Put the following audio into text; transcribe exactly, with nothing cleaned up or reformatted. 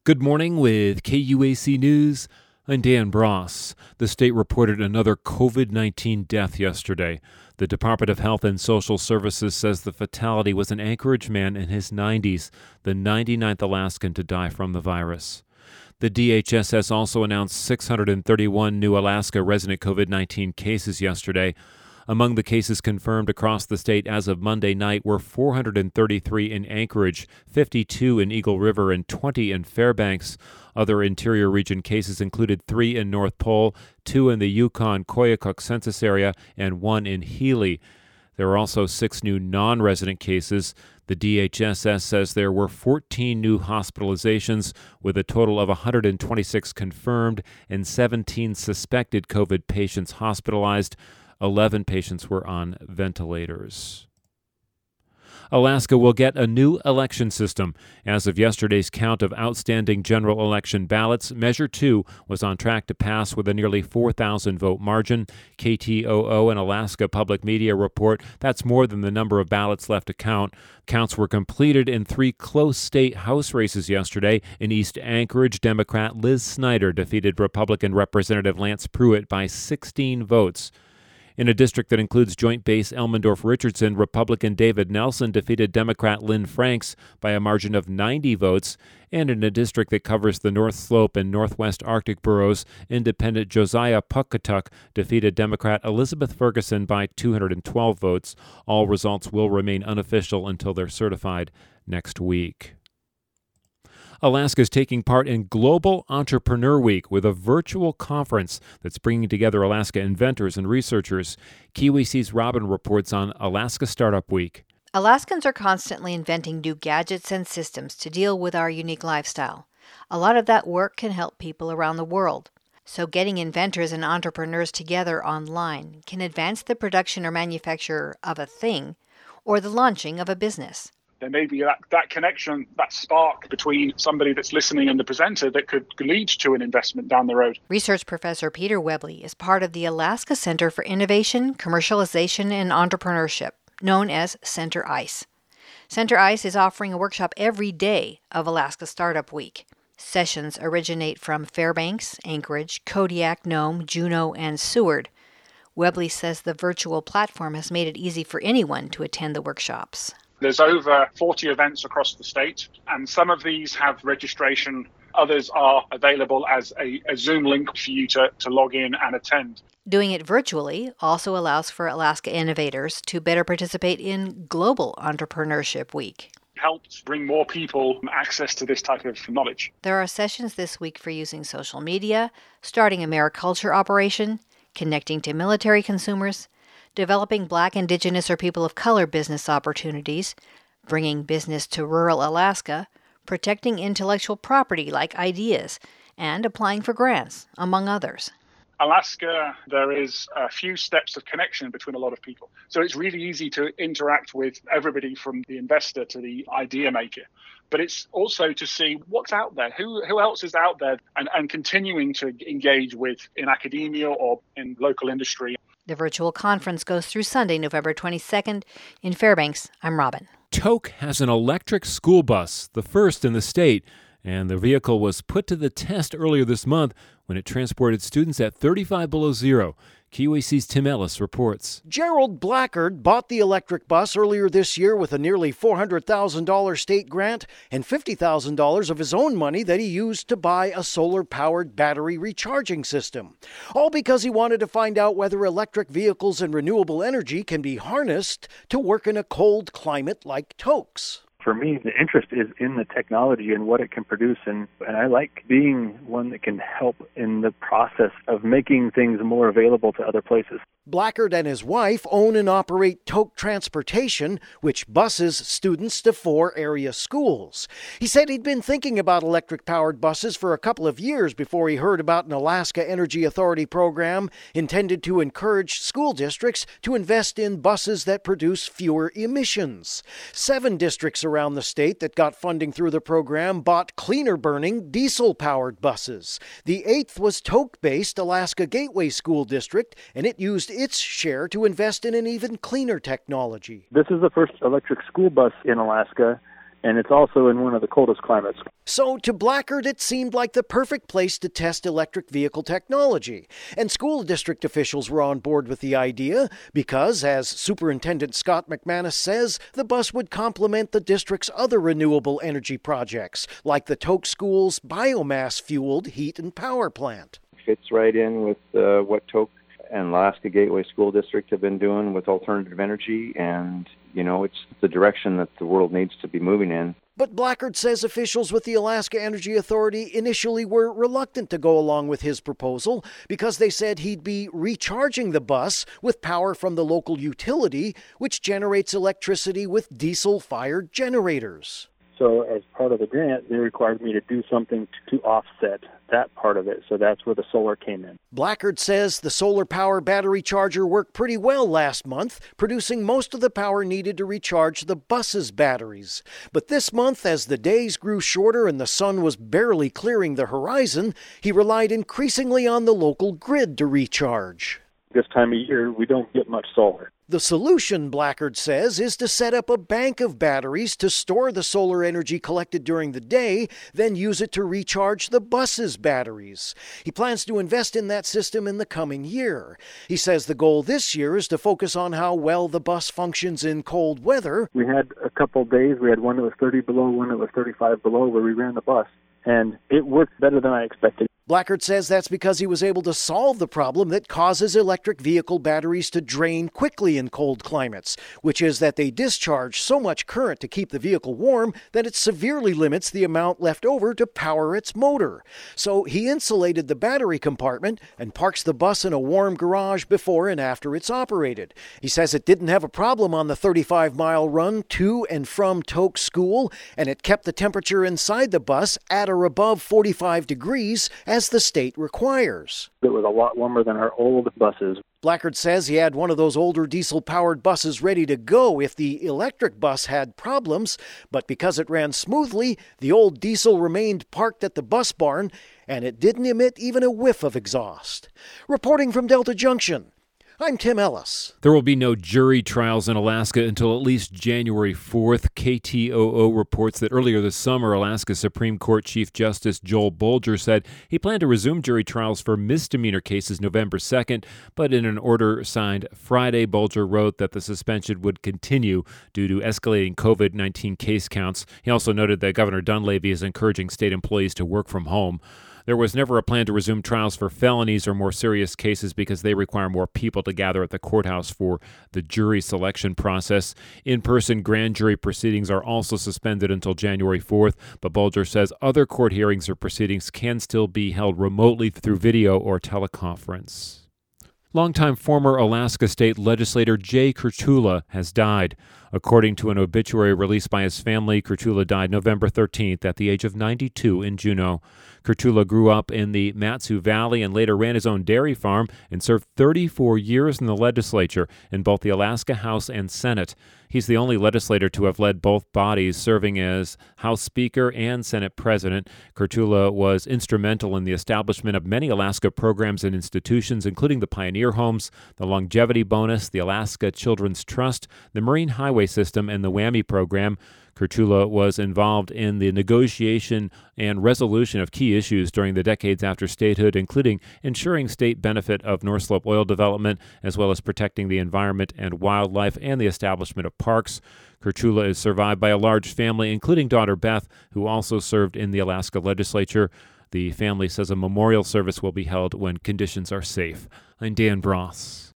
Good morning with K U A C News. I'm Dan Bross. The state reported another covid nineteen death yesterday. The Department of Health and Social Services says the fatality was an Anchorage man in his nineties, the ninety-ninth Alaskan to die from the virus. The D H S S also announced six hundred thirty-one new Alaska resident covid nineteen cases yesterday. Among the cases confirmed across the state as of Monday night were four hundred thirty-three in Anchorage, fifty-two in Eagle River, and twenty in Fairbanks. Other interior region cases included three in North Pole, two in the Yukon-Koyukuk census area, and one in Healy. There were also six new non-resident cases. The D H S S says there were fourteen new hospitalizations, with a total of one hundred twenty-six confirmed and seventeen suspected COVID patients hospitalized. eleven patients were on ventilators. Alaska will get a new election system. As of yesterday's count of outstanding general election ballots, Measure two was on track to pass with a nearly four thousand vote margin. K T O O and Alaska Public Media report that's more than the number of ballots left to count. Counts were completed in three close state House races yesterday. In East Anchorage, Democrat Liz Snyder defeated Republican Representative Lance Pruitt by sixteen votes. In a district that includes Joint Base Elmendorf-Richardson, Republican David Nelson defeated Democrat Lynn Franks by a margin of ninety votes. And in a district that covers the North Slope and Northwest Arctic boroughs, Independent Josiah Puckatuck defeated Democrat Elizabeth Ferguson by two hundred twelve votes. All results will remain unofficial until they're certified next week. Alaska is taking part in Global Entrepreneur Week with a virtual conference that's bringing together Alaska inventors and researchers. K U A C's Robin reports on Alaska Startup Week. Alaskans are constantly inventing new gadgets and systems to deal with our unique lifestyle. A lot of that work can help people around the world. So getting inventors and entrepreneurs together online can advance the production or manufacture of a thing or the launching of a business. There may be that, that connection, that spark between somebody that's listening and the presenter that could lead to an investment down the road. Research professor Peter Webley is part of the Alaska Center for Innovation, Commercialization, and Entrepreneurship, known as Center ICE. Center ICE is offering a workshop every day of Alaska Startup Week. Sessions originate from Fairbanks, Anchorage, Kodiak, Nome, Juneau, and Seward. Webley says the virtual platform has made it easy for anyone to attend the workshops. There's over forty events across the state, and some of these have registration. Others are available as a, a Zoom link for you to, to log in and attend. Doing it virtually also allows for Alaska innovators to better participate in Global Entrepreneurship Week. Helps bring more people access to this type of knowledge. There are sessions this week for using social media, starting a mariculture operation, connecting to military consumers, developing Black, Indigenous, or people of color business opportunities, bringing business to rural Alaska, protecting intellectual property like ideas, and applying for grants, among others. Alaska, there is a few steps of connection between a lot of people. So it's really easy to interact with everybody from the investor to the idea maker. But it's also to see what's out there, who who else is out there, and, and continuing to engage with in academia or in local industry. The virtual conference goes through Sunday, November twenty-second. In Fairbanks, I'm Robin. Tok has an electric school bus, the first in the state, and the vehicle was put to the test earlier this month when it transported students at thirty-five below zero. K U A C's Tim Ellis reports. Gerald Blackard bought the electric bus earlier this year with a nearly four hundred thousand dollars state grant and fifty thousand dollars of his own money that he used to buy a solar-powered battery recharging system. All because he wanted to find out whether electric vehicles and renewable energy can be harnessed to work in a cold climate like Tok's. For me, the interest is in the technology and what it can produce, and, and I like being one that can help in the process of making things more available to other places. Blackard and his wife own and operate Tok Transportation, which buses students to four area schools. He said he'd been thinking about electric-powered buses for a couple of years before he heard about an Alaska Energy Authority program intended to encourage school districts to invest in buses that produce fewer emissions. Seven districts around the state that got funding through the program bought cleaner-burning, diesel-powered buses. The eighth was Tok-based Alaska Gateway School District, and it used its share to invest in an even cleaner technology. This is the first electric school bus in Alaska, and it's also in one of the coldest climates. So to Blackard, it seemed like the perfect place to test electric vehicle technology. And school district officials were on board with the idea because, as Superintendent Scott McManus says, the bus would complement the district's other renewable energy projects, like the Tok School's biomass-fueled heat and power plant. Fits right in with uh, what Tok and Alaska Gateway School District have been doing with alternative energy, and, you know, it's the direction that the world needs to be moving in. But Blackard says officials with the Alaska Energy Authority initially were reluctant to go along with his proposal because they said he'd be recharging the bus with power from the local utility, which generates electricity with diesel-fired generators. So as part of the grant, they required me to do something to offset that part of it. So that's where the solar came in. Blackard says the solar power battery charger worked pretty well last month, producing most of the power needed to recharge the bus's batteries. But this month, as the days grew shorter and the sun was barely clearing the horizon, he relied increasingly on the local grid to recharge. This time of year, we don't get much solar. The solution, Blackard says, is to set up a bank of batteries to store the solar energy collected during the day, then use it to recharge the bus's batteries. He plans to invest in that system in the coming year. He says the goal this year is to focus on how well the bus functions in cold weather. We had a couple of days. We had one that was thirty below, one that was thirty-five below, where we ran the bus, and it worked better than I expected. Blackard says that's because he was able to solve the problem that causes electric vehicle batteries to drain quickly in cold climates, which is that they discharge so much current to keep the vehicle warm that it severely limits the amount left over to power its motor. So he insulated the battery compartment and parks the bus in a warm garage before and after it's operated. He says it didn't have a problem on the thirty-five mile run to and from Tok School, and it kept the temperature inside the bus at or above forty-five degrees, as the state requires. It was a lot warmer than our old buses. Blackard says he had one of those older diesel-powered buses ready to go if the electric bus had problems, but because it ran smoothly, the old diesel remained parked at the bus barn, and it didn't emit even a whiff of exhaust. Reporting from Delta Junction, I'm Tim Ellis. There will be no jury trials in Alaska until at least January fourth. K T O O reports that earlier this summer, Alaska Supreme Court Chief Justice Joel Bolger said he planned to resume jury trials for misdemeanor cases November second, but in an order signed Friday, Bolger wrote that the suspension would continue due to escalating covid nineteen case counts. He also noted that Governor Dunleavy is encouraging state employees to work from home. There was never a plan to resume trials for felonies or more serious cases because they require more people to gather at the courthouse for the jury selection process. In-person grand jury proceedings are also suspended until January fourth, but Bolger says other court hearings or proceedings can still be held remotely through video or teleconference. Longtime former Alaska State Legislator Jay Kurtula has died. According to an obituary released by his family, Kurtula died November thirteenth at the age of ninety-two in Juneau. Kurtula grew up in the Mat-Su Valley and later ran his own dairy farm and served thirty-four years in the legislature in both the Alaska House and Senate. He's the only legislator to have led both bodies, serving as House Speaker and Senate President. Kurtula was instrumental in the establishment of many Alaska programs and institutions, including the Pioneer Homes, the Longevity Bonus, the Alaska Children's Trust, the Marine Highway System, and the WWAMI program. Kurtula was involved in the negotiation and resolution of key issues during the decades after statehood, including ensuring state benefit of North Slope oil development, as well as protecting the environment and wildlife and the establishment of parks. Kurtula is survived by a large family, including daughter Beth, who also served in the Alaska legislature. The family says a memorial service will be held when conditions are safe. I'm Dan Bross.